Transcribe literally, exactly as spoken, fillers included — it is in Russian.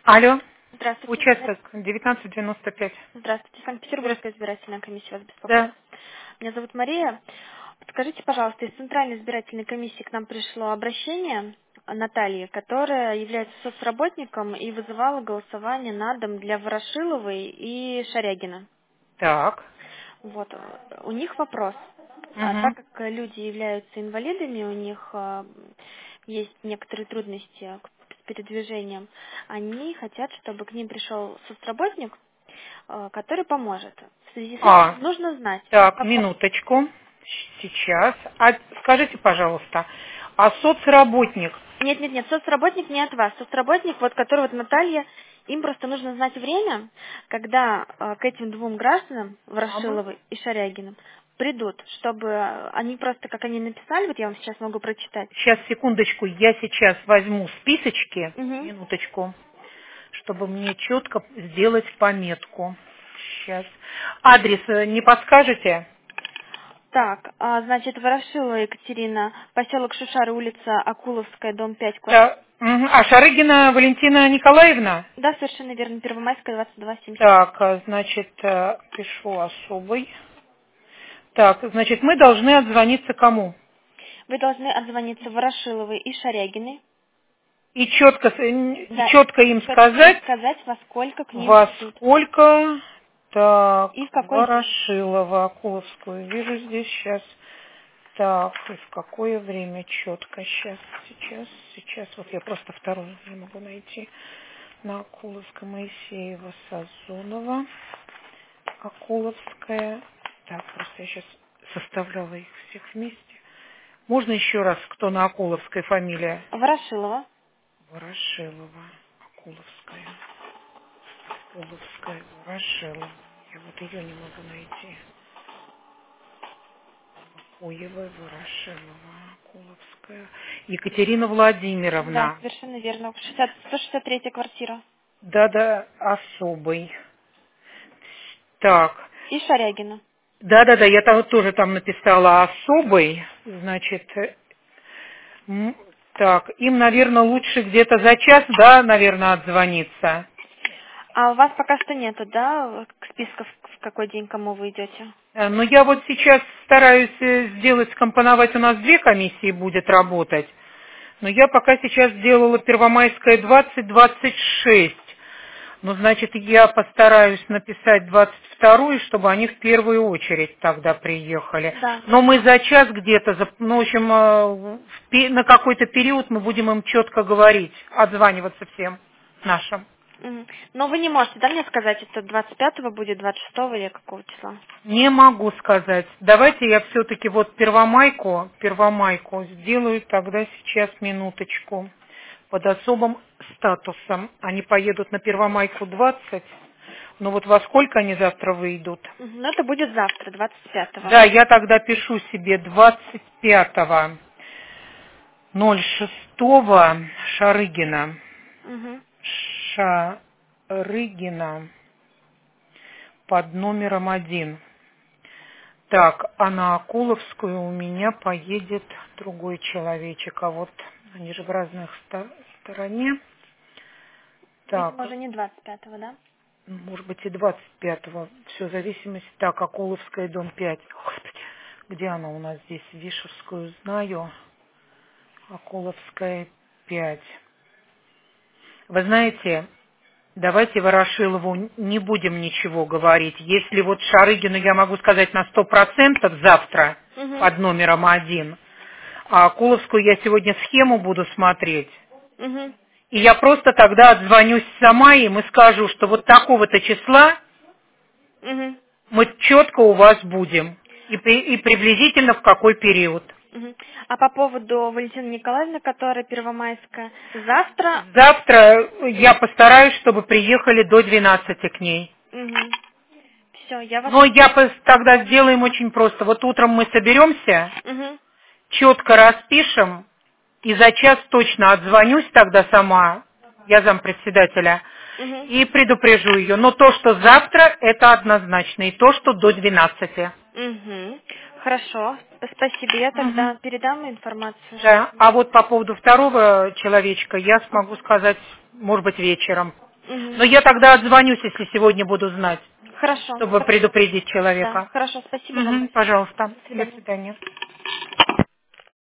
Алло, Здравствуйте. участок девятнадцать девяносто пять. Здравствуйте. Санкт-Петербургская избирательная комиссия вас беспокоит. Да. Меня зовут Мария. Скажите, пожалуйста, из Центральной избирательной комиссии к нам пришло обращение Натальи, которая является соцработником и вызывала голосование на дом для Ворошиловой и Шарягина. Так. Вот. У них вопрос. А так Угу. как люди являются инвалидами, у них а, есть некоторые трудности с передвижением, они хотят, чтобы к ним пришел соцработник, а, который поможет. В связи с А, этим нужно знать. так, Каков... минуточку. Сейчас. А скажите, пожалуйста, а соцработник? Нет, нет, нет, соцработник не от вас. Соцработник, вот который вот Наталья, им просто нужно знать время, когда а, к этим двум гражданам, Ага. Ворошиловой и Шарягиным, придут, чтобы они просто, как они написали, вот я вам сейчас могу прочитать. Сейчас, секундочку, я сейчас возьму списочки, Угу. минуточку, чтобы мне четко сделать пометку. Сейчас. Адрес э, не подскажете? Так, а, значит, Ворошилова Екатерина, поселок Шушары, улица Акуловская, дом пять, квартира. Да. Мгм. А Шарыгина Валентина Николаевна? Да, совершенно верно, Первомайская, двадцать два семьдесят. Так, а, значит, э, пишу особый. Так, значит, мы должны отзвониться кому? Вы должны отзвониться Ворошиловой и Шарягиной. И четко, с- н- и Да, четко им четко им сказать, сказать, во сколько к ним во придут. сколько, так, И в какой день. Ворошилова, Акуловскую, вижу здесь сейчас. Так, и в какое время четко, сейчас, сейчас, сейчас, вот я просто вторую не могу найти. На Акуловской, Моисеева, Сазонова, Акуловская. Так, просто я сейчас составляла их всех вместе. Можно еще раз, кто на Акуловской фамилия? Ворошилова. Ворошилова. Акуловская. Акуловская, Ворошилова. Я вот ее не могу найти. Акуева, Ворошилова, Акуловская. Екатерина Да, Владимировна. совершенно верно. шестьдесят, сто шестьдесят третья квартира. Да-да, особый. Так. И Шарягина. Да-да-да, я там, тоже там написала особый. Значит, э, м, так, им, наверное, лучше где-то за час, да, наверное, отзвониться. А у вас пока что нету, да, списков, в какой день кому вы идете? Э, Но я вот сейчас стараюсь э, сделать, скомпоновать, у нас две комиссии будет работать. Но я пока сейчас сделала Первомайская двадцать двадцать шесть. Ну, значит, я постараюсь написать двадцать вторую, чтобы они в первую очередь тогда приехали. Да. Но мы за час где-то, за- ну, в общем, э, в пе- на какой-то период мы будем им четко говорить, отзваниваться всем нашим. Мгм. Но вы не можете, да, мне сказать, это двадцать пятого будет, двадцать шестого или какого числа? Не могу сказать. Давайте я все-таки вот первомайку, первомайку сделаю тогда сейчас минуточку. Под особым статусом. Они поедут на первомайку двадцать. Но вот во сколько они завтра выйдут? Мгм. Ну, это будет завтра, двадцать пятого. Да, я тогда пишу себе двадцать пятого ноль шестого Шарыгина. Угу. Шарыгина под номером один. Так, а на Акуловскую у меня поедет другой человечек, а вот они же в разных ста- стороне. Видимо, Так, уже не двадцать пятого, да? может быть и двадцать пятого, все в зависимости. Так, Акуловская, дом пять. Господи, где она у нас здесь? Вишевскую знаю. Акуловская, пять. Вы знаете, давайте Ворошилову не будем ничего говорить. Если вот Шарыгину я могу сказать на сто процентов завтра Угу. под номером один, а Акуловскую я сегодня схему буду смотреть. Угу. И я просто тогда отзвонюсь сама им и скажу, что вот такого-то числа Угу. мы четко у вас будем. И, при- и приблизительно в какой период. Угу. А по поводу Валентины Николаевны, которая первомайская, завтра... Завтра я постараюсь, чтобы приехали до двенадцати к ней. Угу. Все, я вас... Но я пос- тогда сделаем очень просто. Вот утром мы соберемся, Угу. четко распишем, и за час точно отзвонюсь тогда сама, я зампредседателя, Угу. и предупрежу ее. Но то, что завтра, это однозначно, и то, что до двенадцати. Угу. Хорошо, спасибо. Я Мгм. тогда передам информацию. Да. А вот по поводу второго человечка я смогу сказать, может быть, вечером. Угу. Но я тогда отзвонюсь, если сегодня буду знать. Хорошо. Чтобы предупредить человека. Да, хорошо, спасибо угу, вам. Пожалуйста. До свидания. До свидания.